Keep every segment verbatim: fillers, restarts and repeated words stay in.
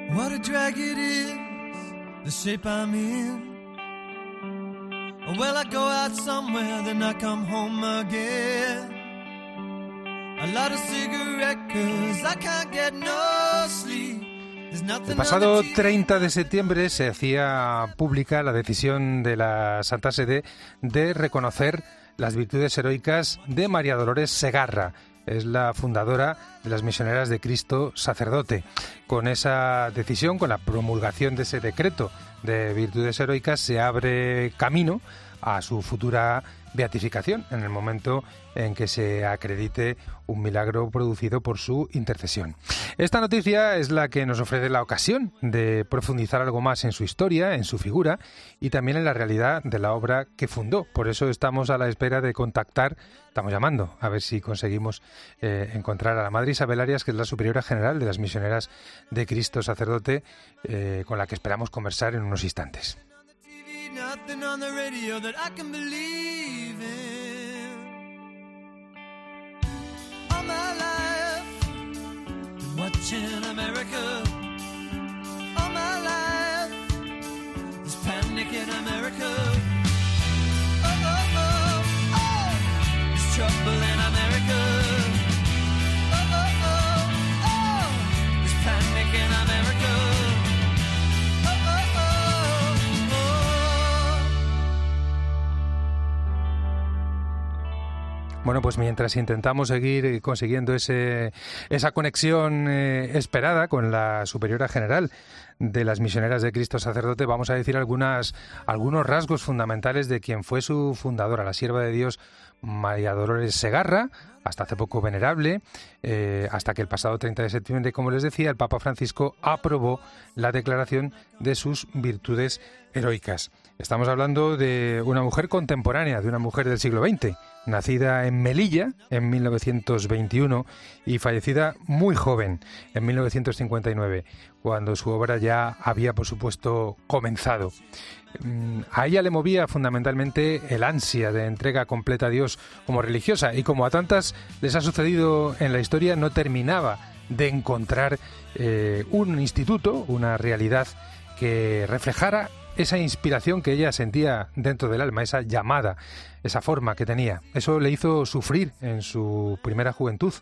What a drag it is, the shape I'm in. Well, I go out somewhere, then I come home again. A lot of cigarette, 'cause I can't get no sleep. El pasado treinta de septiembre se hacía pública la decisión de la Santa Sede de reconocer las virtudes heroicas de María Dolores Segarra. Es la fundadora de las Misioneras de Cristo Sacerdote. Con esa decisión, con la promulgación de ese decreto de virtudes heroicas, se abre camino a su futura beatificación en el momento en que se acredite un milagro producido por su intercesión. Esta noticia es la que nos ofrece la ocasión de profundizar algo más en su historia, en su figura y también en la realidad de la obra que fundó. Por eso estamos a la espera de contactar, estamos llamando a ver si conseguimos eh, encontrar a la Madre Isabel Arias, que es la superiora general de las Misioneras de Cristo Sacerdote, eh, con la que esperamos conversar en unos instantes. Nothing on the radio that I can believe in. All my life, been watching America. All my life, there's panic in America. Oh, oh, oh, oh, there's trouble in America. Oh, oh, oh, oh, there's panic in America. Bueno, pues mientras intentamos seguir consiguiendo ese, esa conexión eh, esperada con la superiora general de las Misioneras de Cristo Sacerdote, vamos a decir algunas, algunos rasgos fundamentales de quien fue su fundadora, la sierva de Dios María Dolores Segarra, hasta hace poco venerable, eh, hasta que el pasado treinta de septiembre, como les decía, el Papa Francisco aprobó la declaración de sus virtudes heroicas. Estamos hablando de una mujer contemporánea, de una mujer del siglo veinte, nacida en Melilla en mil novecientos veintiuno y fallecida muy joven, en mil novecientos cincuenta y nueve, cuando su obra ya había, por supuesto, comenzado. A ella le movía fundamentalmente el ansia de entrega completa a Dios como religiosa, y como a tantas les ha sucedido en la historia, no terminaba de encontrar eh, un instituto, una realidad que reflejara esa inspiración que ella sentía dentro del alma, esa llamada, esa forma que tenía. Eso le hizo sufrir en su primera juventud.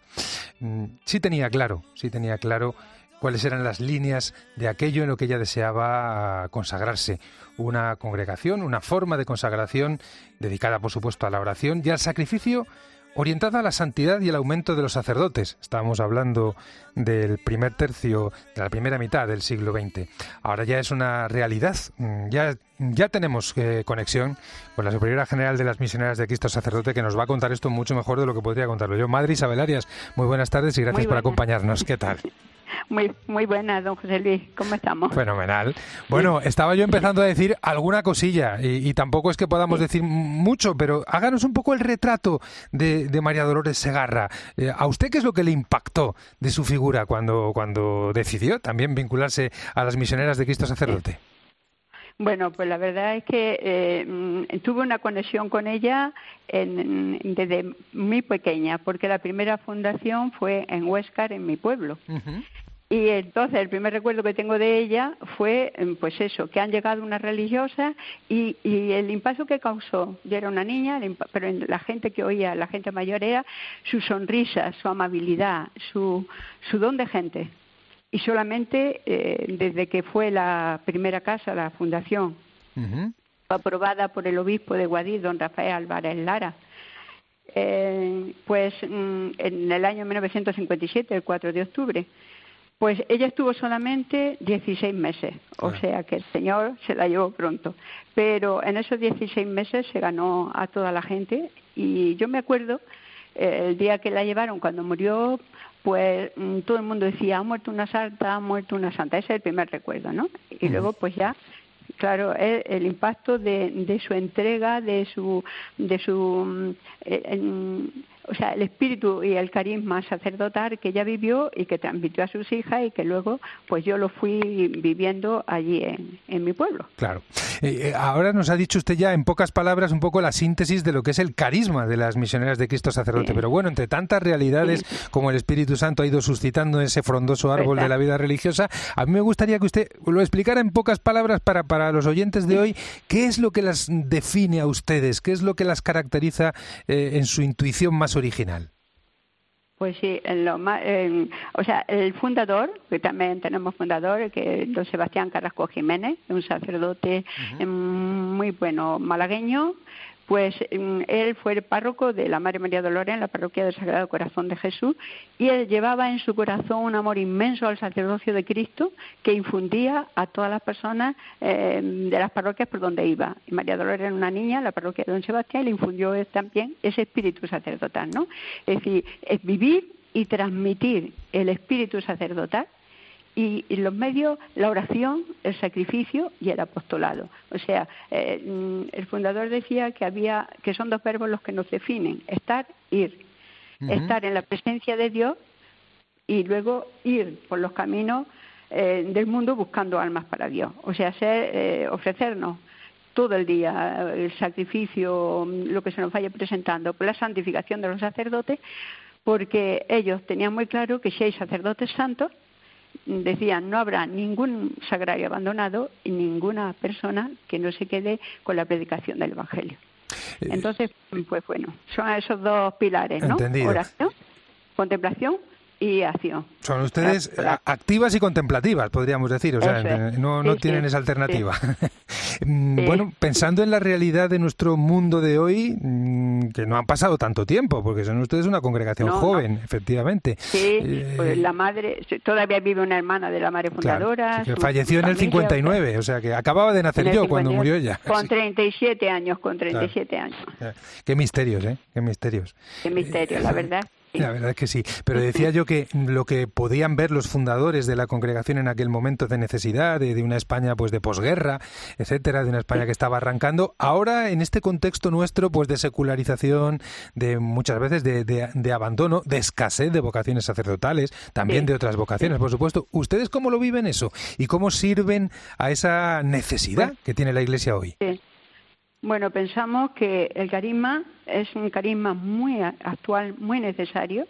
Sí tenía claro, sí tenía claro cuáles eran las líneas de aquello en lo que ella deseaba consagrarse. Una congregación, una forma de consagración dedicada, por supuesto, a la oración y al sacrificio, orientada a la santidad y el aumento de los sacerdotes. Estábamos hablando del primer tercio, de la primera mitad del siglo veinte. Ahora ya es una realidad. Ya, ya tenemos eh, conexión con la superiora general de las Misioneras de Cristo Sacerdote, que nos va a contar esto mucho mejor de lo que podría contarlo yo. Madre Isabel Arias, muy buenas tardes y gracias por acompañarnos. ¿Qué tal? Muy, muy buena, don José Luis. ¿Cómo estamos? Fenomenal. Bueno, sí. Estaba yo empezando a decir alguna cosilla y, y tampoco es que podamos sí. decir mucho, pero háganos un poco el retrato de, de María Dolores Segarra. Eh, ¿A usted qué es lo que le impactó de su figura cuando, cuando decidió también vincularse a las Misioneras de Cristo Sacerdote? Sí. Bueno, pues la verdad es que eh, tuve una conexión con ella en, desde muy pequeña, porque la primera fundación fue en Huéscar, en mi pueblo. Uh-huh. Y entonces el primer recuerdo que tengo de ella fue, pues eso, que han llegado unas religiosas y, y el impacto que causó. Yo era una niña, pero la gente que oía, la gente mayor, era su sonrisa, su amabilidad, su, su don de gente. Y solamente eh, desde que fue la primera casa, la fundación, uh-huh. aprobada por el obispo de Guadix, don Rafael Álvarez Lara, eh, pues mm, en el año mil novecientos cincuenta y siete, el cuatro de octubre, pues ella estuvo solamente dieciséis meses, o ah. sea que el Señor se la llevó pronto. Pero en esos dieciséis meses se ganó a toda la gente y yo me acuerdo eh, el día que la llevaron, cuando murió, pues todo el mundo decía, ha muerto una santa, ha muerto una santa. Ese es el primer recuerdo, ¿no? Y luego pues ya claro, es el impacto de, de su entrega, de su, de su, eh, en, o sea, el espíritu y el carisma sacerdotal que ella vivió y que transmitió a sus hijas y que luego, pues yo lo fui viviendo allí en, en mi pueblo. Claro. Eh, ahora nos ha dicho usted ya en pocas palabras un poco la síntesis de lo que es el carisma de las misioneras de Cristo Sacerdote. Sí. Pero bueno, entre tantas realidades sí. como el Espíritu Santo ha ido suscitando ese frondoso árbol ¿verdad? De la vida religiosa, a mí me gustaría que usted lo explicara en pocas palabras para, para los oyentes de hoy, qué es lo que las define a ustedes, qué es lo que las caracteriza eh, en su intuición más original. Pues sí, en lo más, eh, o sea, el fundador, que también tenemos fundador, que es don Sebastián Carrasco Jiménez, un sacerdote uh-huh. eh, muy bueno malagueño, pues eh, él fue el párroco de la Madre María Dolores en la parroquia del Sagrado Corazón de Jesús, y él llevaba en su corazón un amor inmenso al sacerdocio de Cristo que infundía a todas las personas eh, de las parroquias por donde iba. Y María Dolores era una niña en la parroquia de don Sebastián y le infundió también ese espíritu sacerdotal, ¿no? Es decir, es vivir y transmitir el espíritu sacerdotal. Y, y los medios, la oración, el sacrificio y el apostolado. O sea, eh, el fundador decía que había que son dos verbos los que nos definen: estar, ir. Uh-huh. Estar en la presencia de Dios y luego ir por los caminos eh, del mundo buscando almas para Dios. O sea, ser, eh, ofrecernos todo el día el sacrificio, lo que se nos vaya presentando, por la santificación de los sacerdotes, porque ellos tenían muy claro que si hay sacerdotes santos, decían, no habrá ningún sagrario abandonado y ninguna persona que no se quede con la predicación del Evangelio. Entonces, pues bueno, son esos dos pilares, ¿no? Entendido. Oración, contemplación y acción. Son ustedes la, la... activas y contemplativas, podríamos decir, o sea, es. no, no sí, tienen sí, esa alternativa. Sí. Bueno, sí. Pensando en la realidad de nuestro mundo de hoy, que no han pasado tanto tiempo, porque son ustedes una congregación no, joven, no. efectivamente. Sí, eh... pues la madre, todavía vive una hermana de la madre fundadora. Claro, que su, falleció su en el cincuenta y nueve, o sea, que acababa de nacer yo cuando murió ella. Con treinta y siete años, con treinta y siete claro. años. Qué misterios, ¿eh? Qué misterios. Qué misterio, la verdad. Sí. La verdad es que sí, pero decía yo que lo que podían ver los fundadores de la congregación en aquel momento de necesidad, de, de una España pues de posguerra, etcétera, de una España que estaba arrancando, ahora en este contexto nuestro pues de secularización, de muchas veces de, de, de abandono, de escasez de vocaciones sacerdotales, también sí. de otras vocaciones, por supuesto. ¿Ustedes cómo lo viven eso? ¿Y cómo sirven a esa necesidad que tiene la Iglesia hoy? Sí. Bueno, pensamos que el carisma es un carisma muy actual, muy necesario,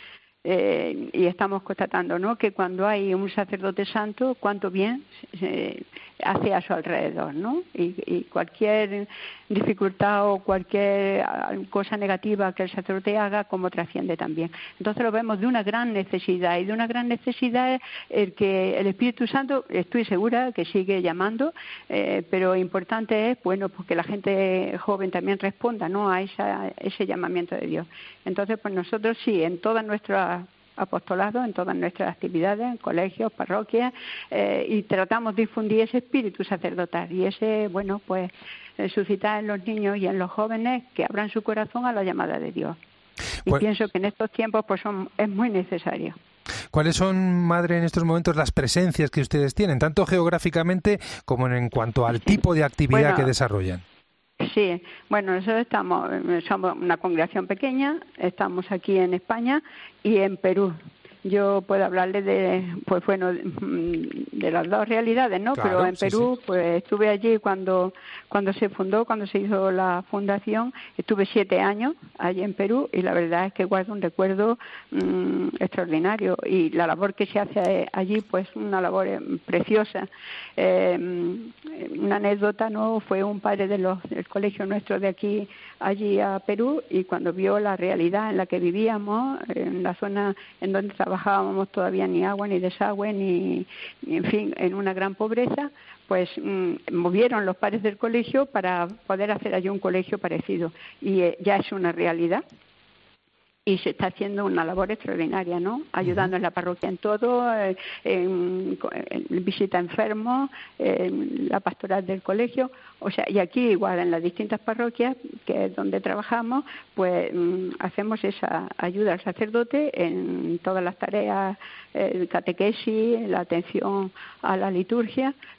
eh, y estamos constatando, ¿no?, que cuando hay un sacerdote santo, cuánto bien eh, hace a su alrededor, ¿no? Y, y cualquier dificultad o cualquier cosa negativa que el sacerdote haga, como trasciende también. Entonces lo vemos de una gran necesidad, y de una gran necesidad el que el Espíritu Santo, estoy segura que sigue llamando, eh, pero importante es, bueno, pues que la gente joven también responda, ¿no?, a esa, ese llamamiento de Dios. Entonces, pues nosotros sí, en todas nuestras apostolado, en todas nuestras actividades, en colegios, parroquias, eh, y tratamos de difundir ese espíritu sacerdotal y ese, bueno, pues suscitar en los niños y en los jóvenes que abran su corazón a la llamada de Dios. Y pues, pienso que en estos tiempos pues son, es muy necesario. ¿Cuáles son, madre, en estos momentos las presencias que ustedes tienen, tanto geográficamente como en cuanto al tipo de actividad bueno, que desarrollan? Sí, bueno, nosotros estamos, somos una congregación pequeña, estamos aquí en España y en Perú. Yo puedo hablarle de, pues bueno, de las dos realidades, ¿no? Claro, pero en Perú, sí, sí. pues estuve allí cuando cuando se fundó, cuando se hizo la fundación, estuve siete años allí en Perú y la verdad es que guardo un recuerdo mmm, extraordinario, y la labor que se hace allí, pues una labor preciosa. Eh, una anécdota, ¿no? Fue un padre de los, del colegio nuestro de aquí allí a Perú, y cuando vio la realidad en la que vivíamos, en la zona en donde trabajábamos, trabajábamos todavía ni agua, ni desagüe, ni, ni, en fin, en una gran pobreza, pues mmm, movieron los padres del colegio para poder hacer allí un colegio parecido. Y eh, ya es una realidad. Y se está haciendo una labor extraordinaria, ¿no? Ayudando en la parroquia en todo, en, en, en visita a enfermos, en la pastoral del colegio, o sea, y aquí igual en las distintas parroquias, que es donde trabajamos, pues mmm, hacemos esa ayuda al sacerdote en todas las tareas, el catequesis, la atención a la liturgia,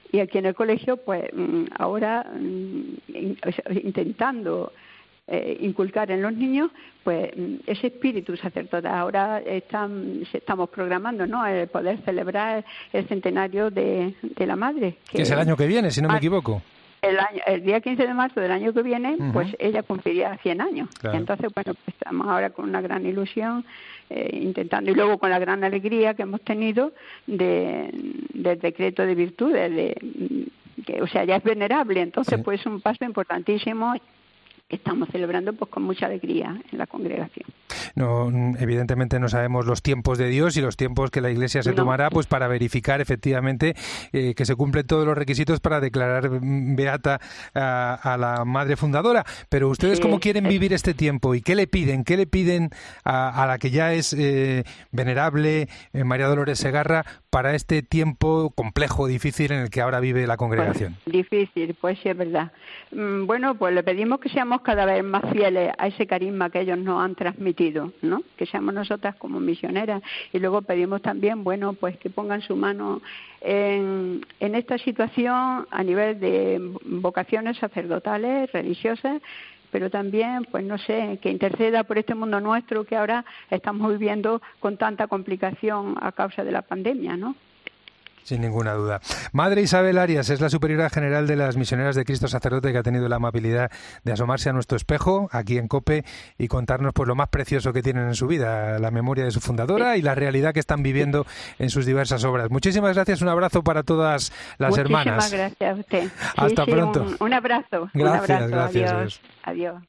Y aquí en el colegio, pues ahora intentando eh, inculcar en los niños, pues ese espíritu sacerdotal. Ahora están, estamos programando, ¿no?, el poder celebrar el centenario de, de la Madre. Que, que es el año que viene, si no me equivoco. El, año, el día quince de marzo del año que viene, uh-huh. pues ella cumpliría cien años. Claro. Y entonces, bueno, pues estamos ahora con una gran ilusión, eh, intentando, y luego con la gran alegría que hemos tenido de, del decreto de virtudes, de, que, o sea, ya es venerable. Entonces, sí. pues es un paso importantísimo que estamos celebrando pues con mucha alegría en la congregación. No, evidentemente no sabemos los tiempos de Dios y los tiempos que la Iglesia se no. tomará pues para verificar efectivamente eh, que se cumplen todos los requisitos para declarar beata a, a la madre fundadora. Pero ustedes, sí, ¿cómo quieren es... vivir este tiempo y qué le piden? ¿Qué le piden a, a la que ya es eh, venerable, eh, María Dolores Segarra, para este tiempo complejo, difícil en el que ahora vive la congregación? Pues, difícil, pues sí, es verdad. Mm, bueno, pues le pedimos que seamos cada vez más fieles a ese carisma que ellos nos han transmitido, ¿no? Que seamos nosotras como misioneras, y luego pedimos también, bueno, pues que pongan su mano en, en esta situación a nivel de vocaciones sacerdotales, religiosas, pero también, pues no sé, que interceda por este mundo nuestro que ahora estamos viviendo con tanta complicación a causa de la pandemia, ¿no? Sin ninguna duda. Madre Isabel Arias es la superiora general de las Misioneras de Cristo Sacerdote, que ha tenido la amabilidad de asomarse a nuestro espejo aquí en COPE y contarnos pues lo más precioso que tienen en su vida, la memoria de su fundadora y la realidad que están viviendo en sus diversas obras. Muchísimas gracias, un abrazo para todas las Muchísimas hermanas. Muchísimas gracias a usted. Hasta sí, pronto. Sí, un, un abrazo. Gracias, un abrazo. gracias. Adiós. Adiós.